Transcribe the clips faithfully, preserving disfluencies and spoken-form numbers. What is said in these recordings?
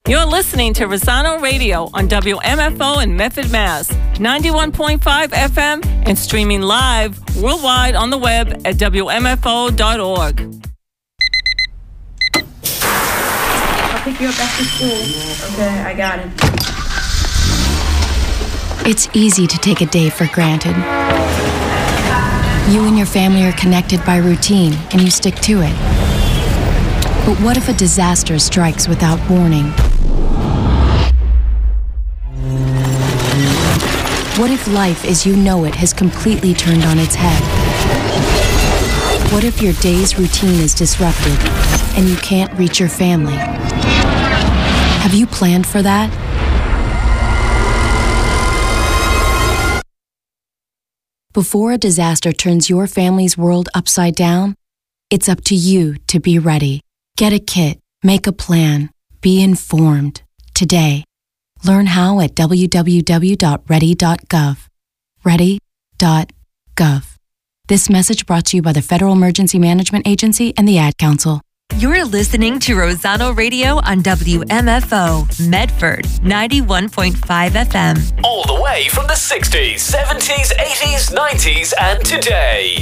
You're listening to Rosano Radio on W M F O in Medford, Mass. ninety-one point five F M and streaming live worldwide on the web at W M F O dot org. I'll pick you up after school. Okay, I got it. It's easy to take a day for granted. You and your family are connected by routine, and you stick to it. But what if a disaster strikes without warning? What if life as you know it has completely turned on its head? What if your day's routine is disrupted and you can't reach your family? Have you planned for that? Before a disaster turns your family's world upside down, it's up to you to be ready. Get a kit, make a plan, be informed. Today, learn how at w w w dot ready dot gov. ready dot gov. This message brought to you by the Federal Emergency Management Agency and the Ad Council. You're listening to Rosano Radio on W M F O, Medford, ninety-one point five F M. All the way from the sixties, seventies, eighties, nineties, and today.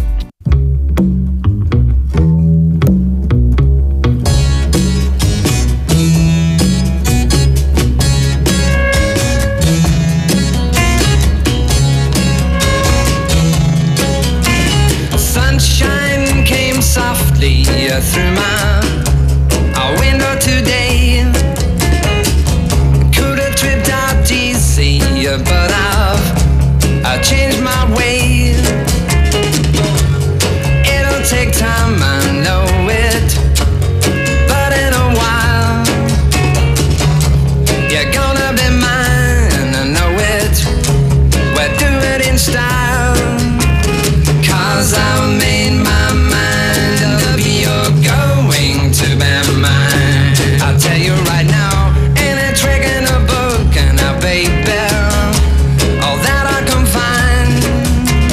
Sunshine came softly through my uh, window today. Could have tripped out easy, but I've I changed my way. It'll take time, I know it, but in a while you're gonna be mine, I know it. We'll do it in style, 'cause I've made my mind up, you're going to be mine. I'll tell you right now, ain't a trick in a book, and a baby, all that I can find.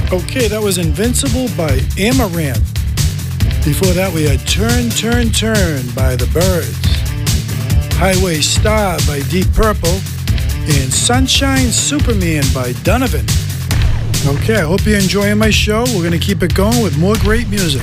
Okay, that was Invincible by Amaranth. Before that, we had Turn, Turn, Turn by The Byrds, Highway Star by Deep Purple, and Sunshine Superman by Donovan. Okay, I hope you're enjoying my show. We're going to keep it going with more great music.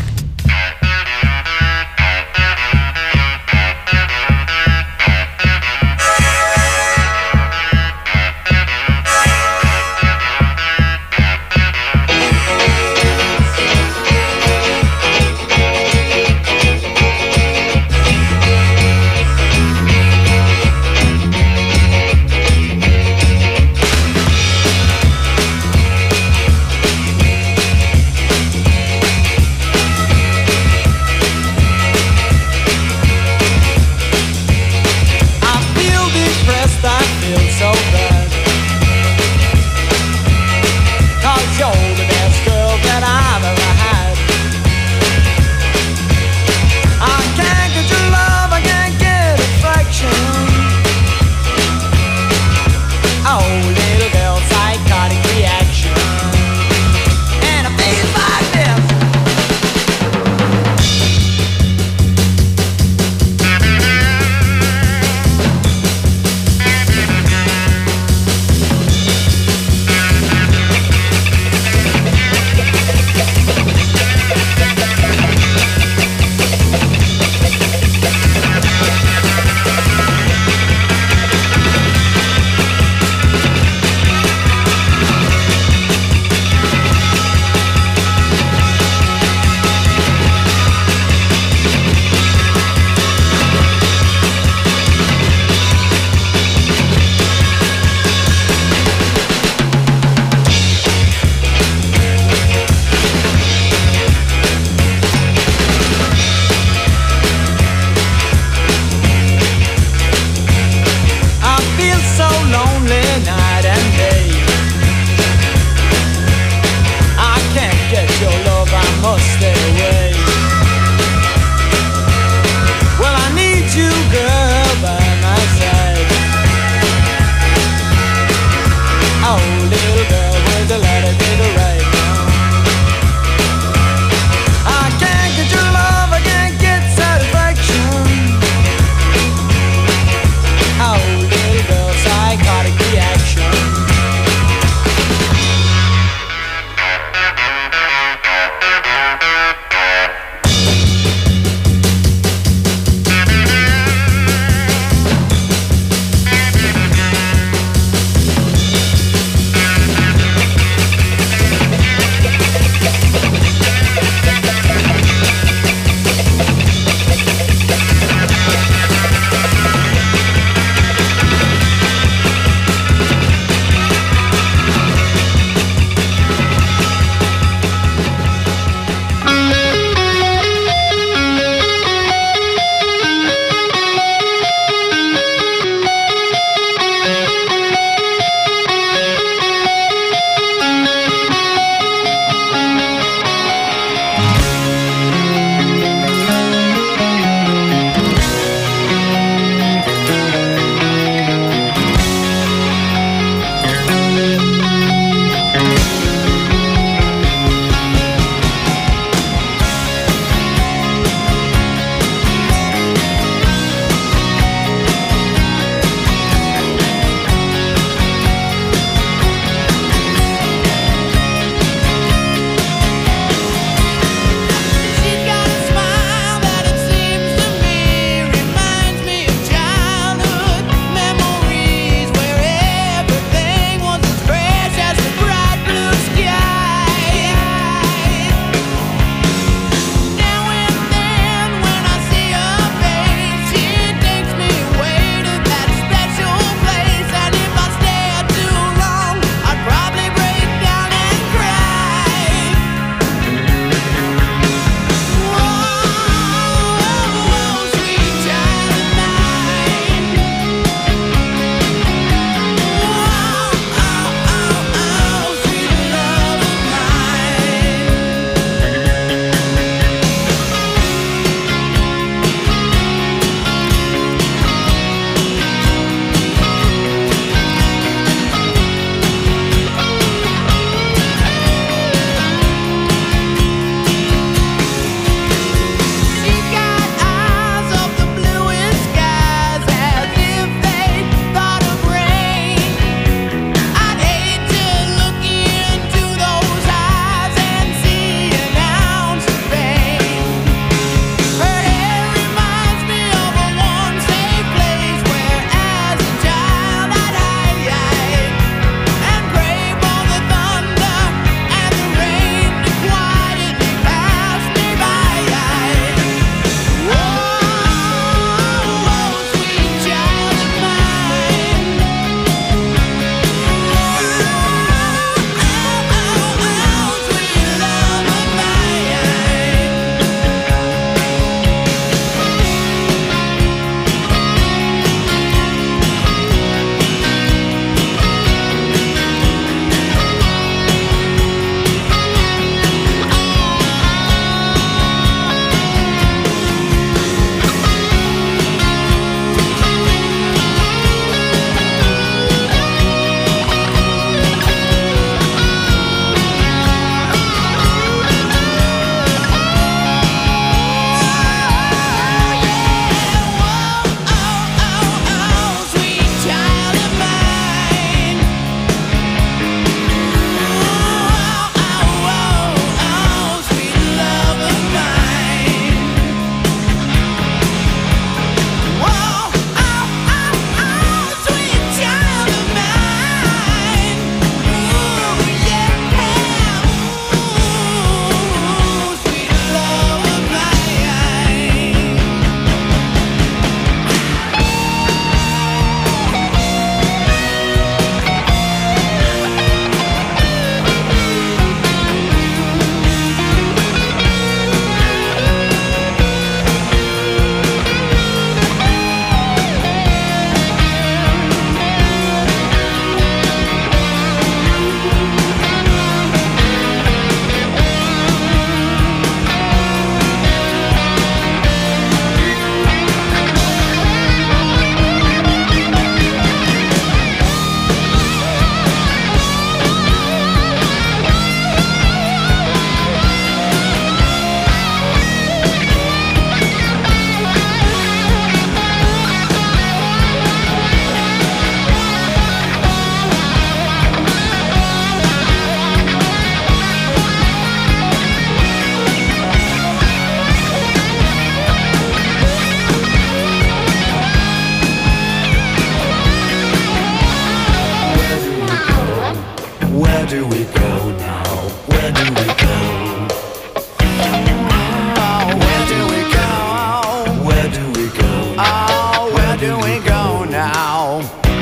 Oh, where do we go now?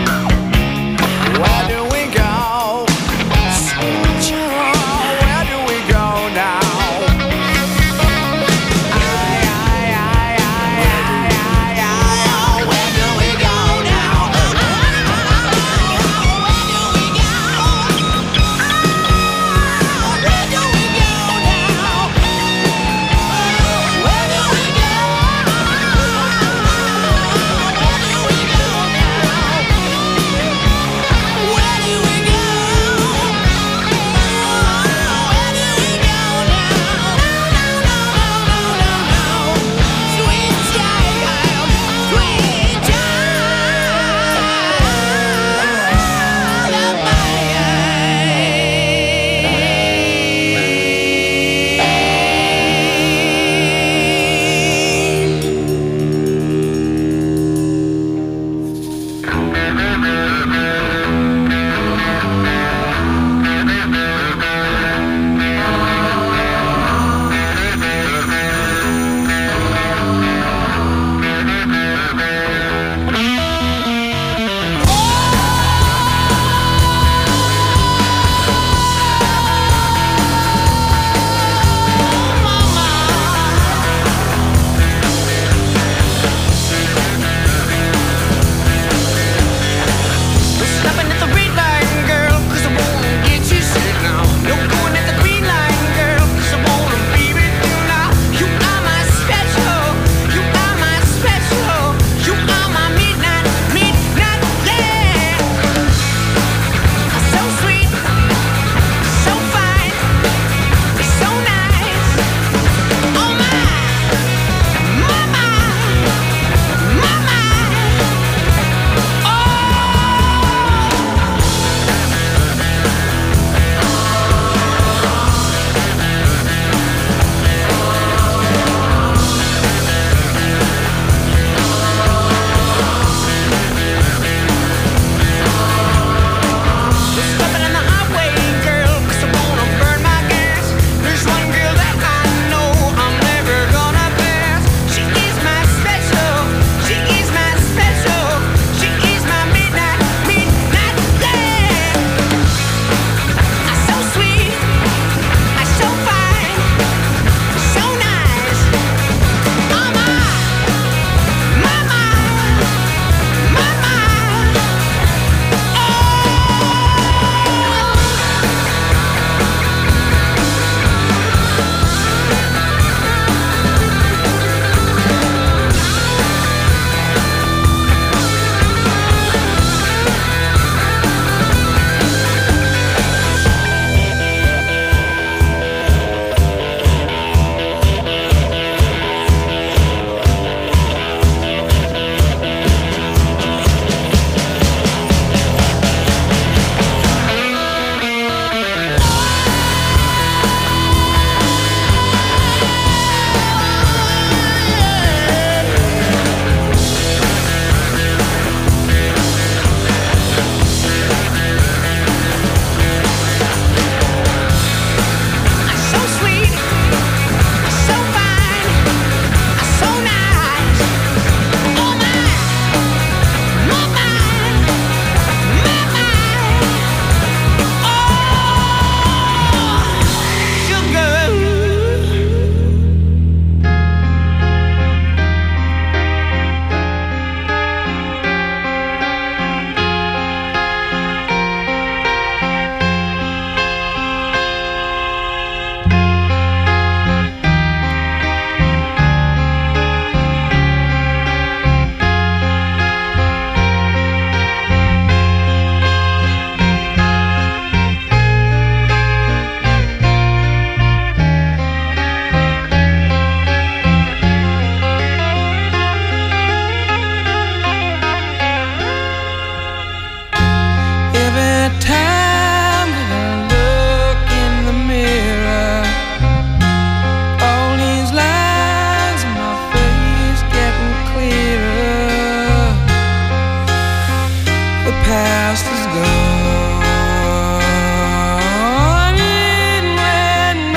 Where do we go? Sweet child, where do we go now?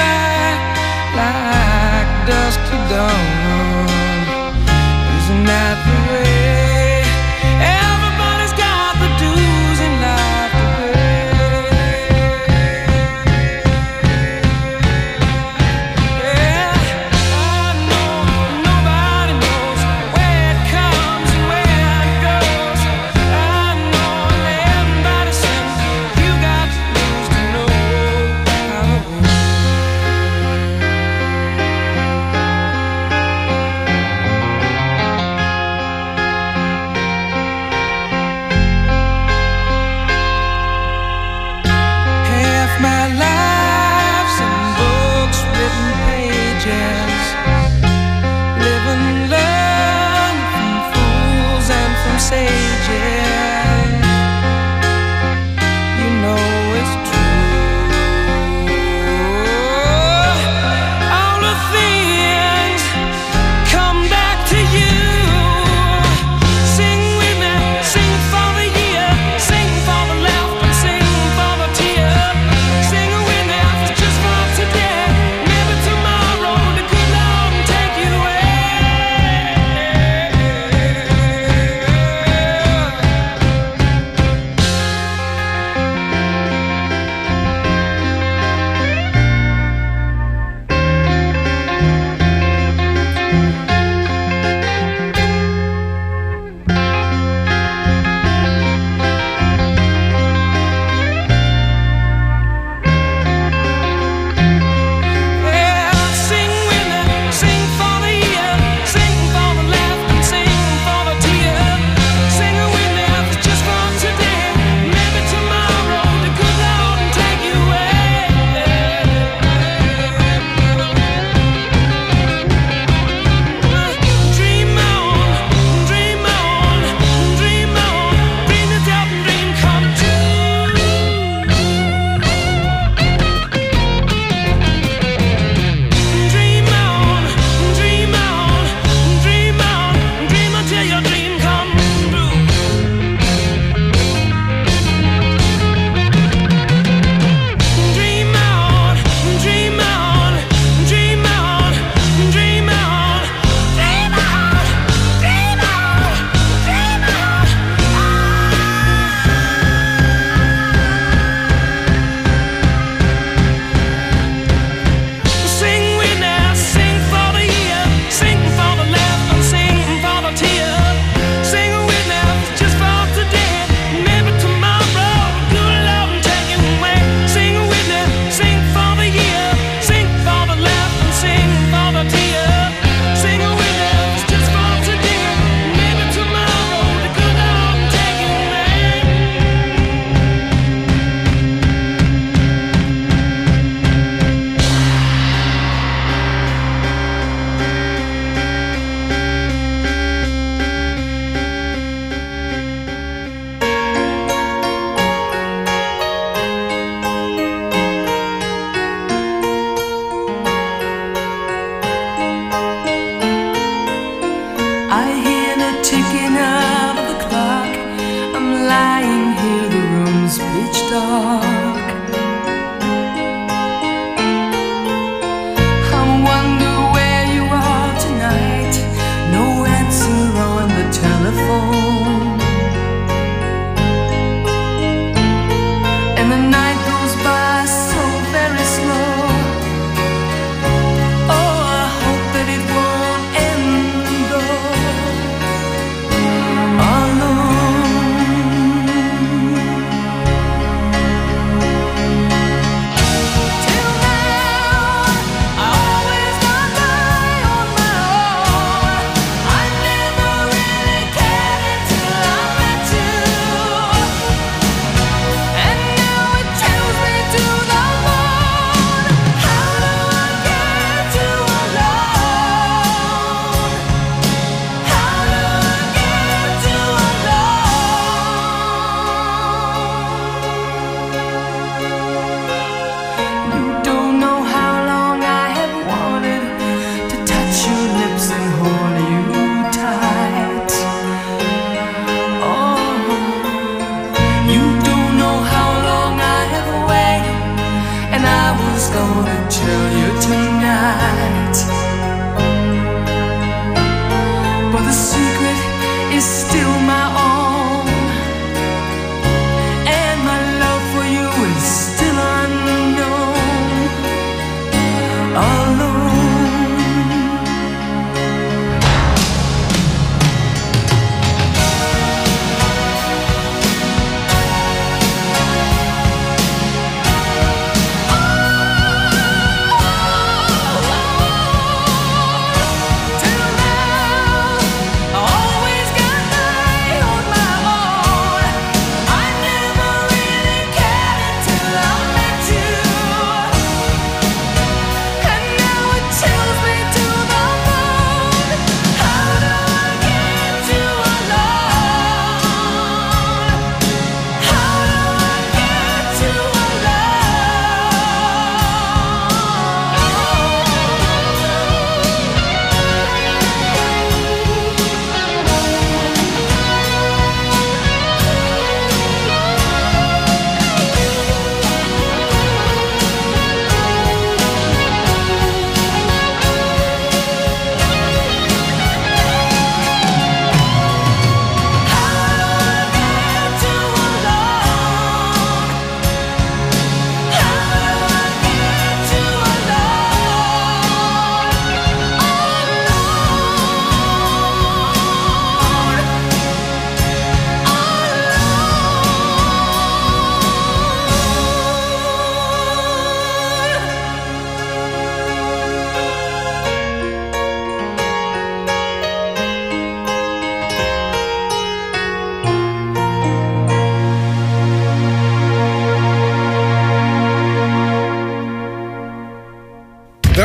dust to dawn. Isn't that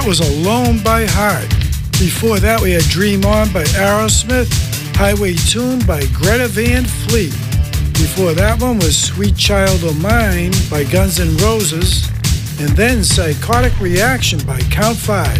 That was Alone by Heart. Before that, we had Dream On by Aerosmith, Highway Tune by Greta Van Fleet. Before that one was Sweet Child O' Mine by Guns N' Roses, and then Psychotic Reaction by Count Five.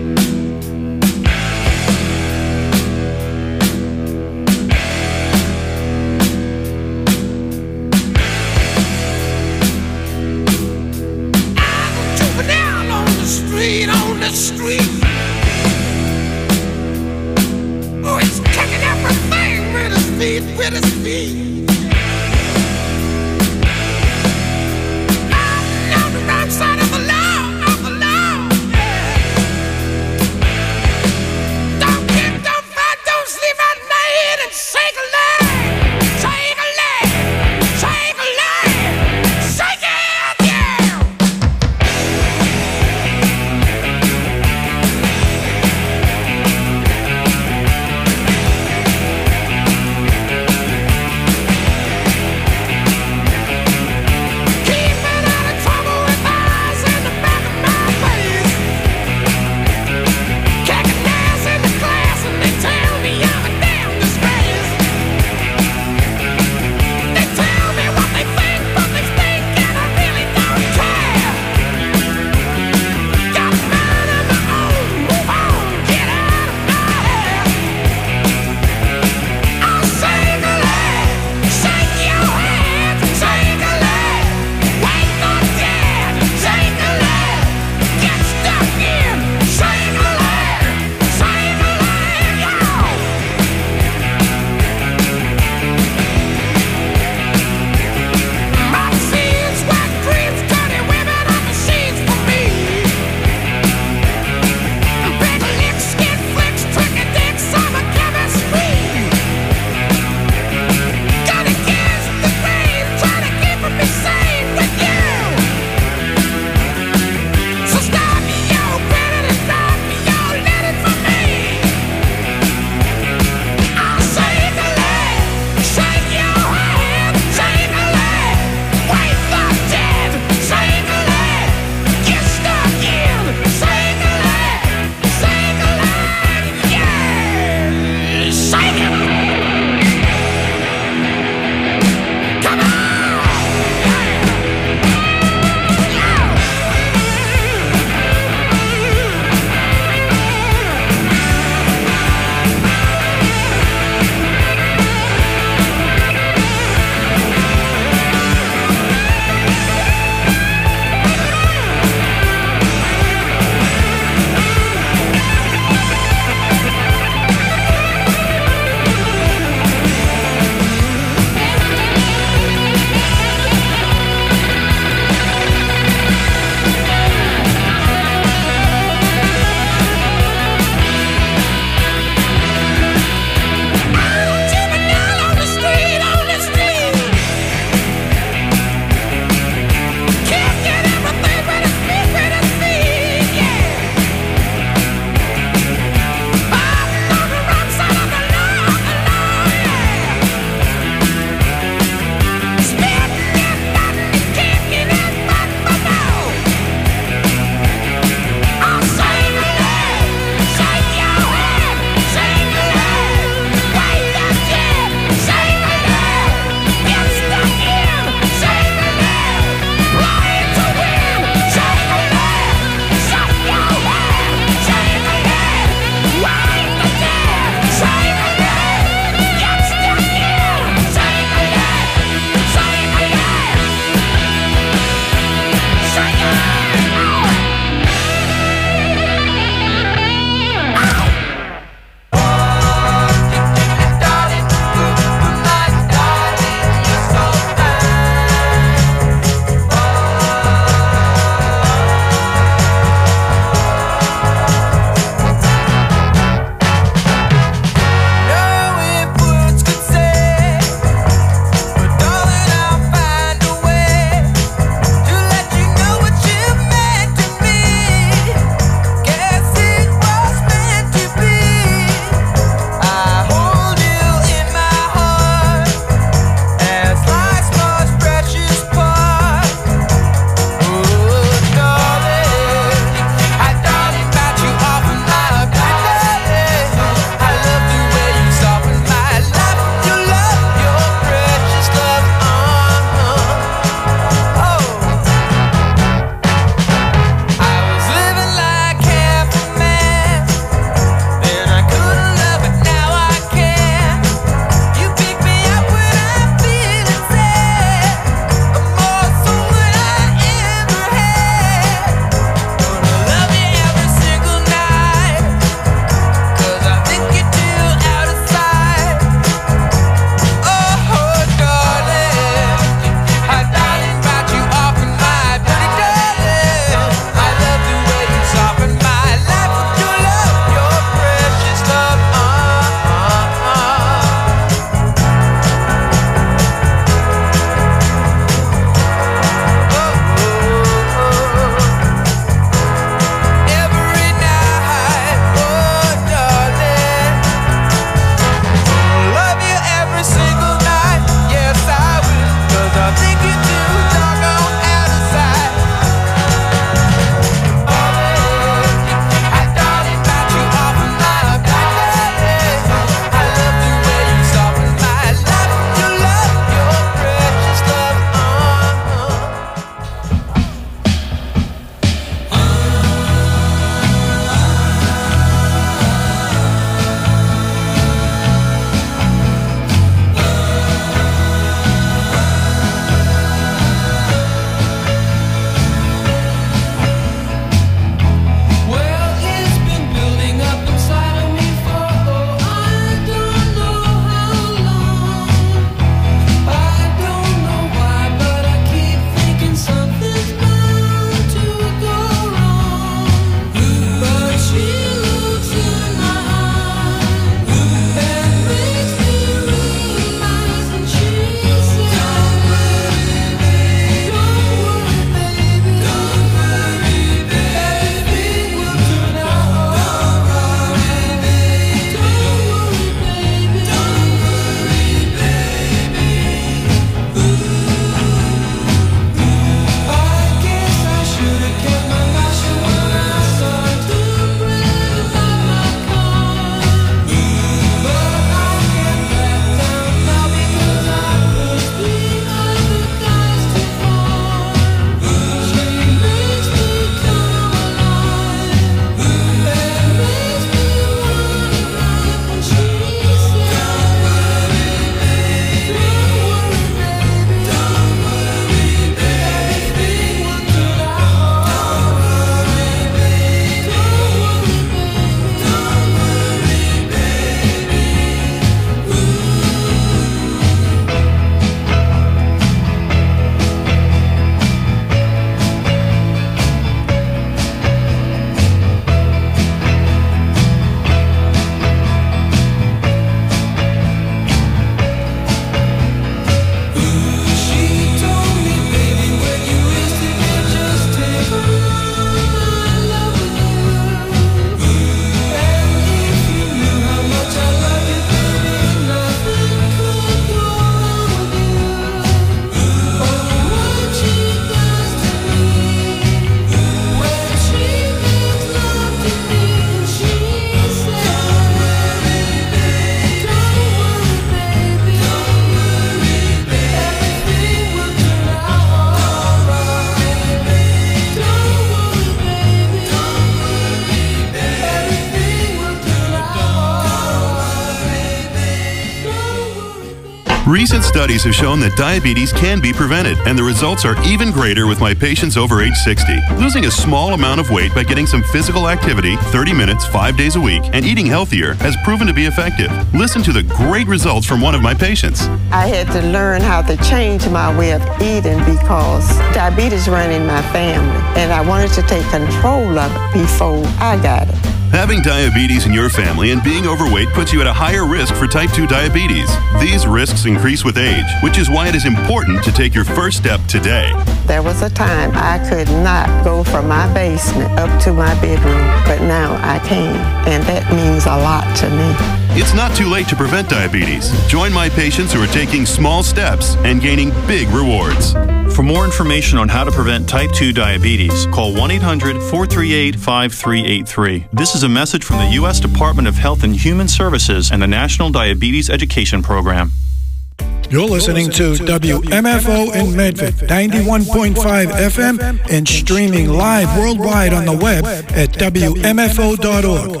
Recent studies have shown that diabetes can be prevented, and the results are even greater with my patients over age sixty. Losing a small amount of weight by getting some physical activity, thirty minutes, five days a week, and eating healthier has proven to be effective. Listen to the great results from one of my patients. I had to learn how to change my way of eating because diabetes ran in my family, and I wanted to take control of it before I got it. Having diabetes in your family and being overweight puts you at a higher risk for type two diabetes. These risks increase with age, which is why it is important to take your first step today. There was a time I could not go from my basement up to my bedroom, but now I can, and that means a lot to me. It's not too late to prevent diabetes. Join my patients who are taking small steps and gaining big rewards. For more information on how to prevent type two diabetes, call one eight hundred, four three eight, five three eight three. This is a message from the U S Department of Health and Human Services and the National Diabetes Education Program. You're listening to W M F O in Medford, ninety-one point five F M, and streaming live worldwide on the web at W M F O dot org.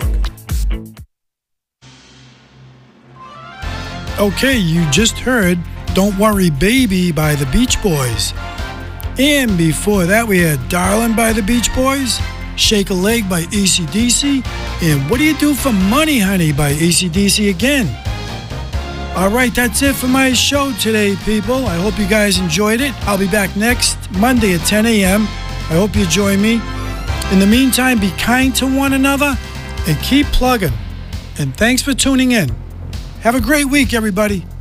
Okay, you just heard Don't Worry Baby by the Beach Boys. And before that, we had Darling by the Beach Boys, Shake a Leg by A C D C, and What Do You Do for Money, Honey by A C D C again. All right, that's it for my show today, people. I hope you guys enjoyed it. I'll be back next Monday at ten a.m. I hope you join me. In the meantime, be kind to one another and keep plugging. And thanks for tuning in. Have a great week, everybody.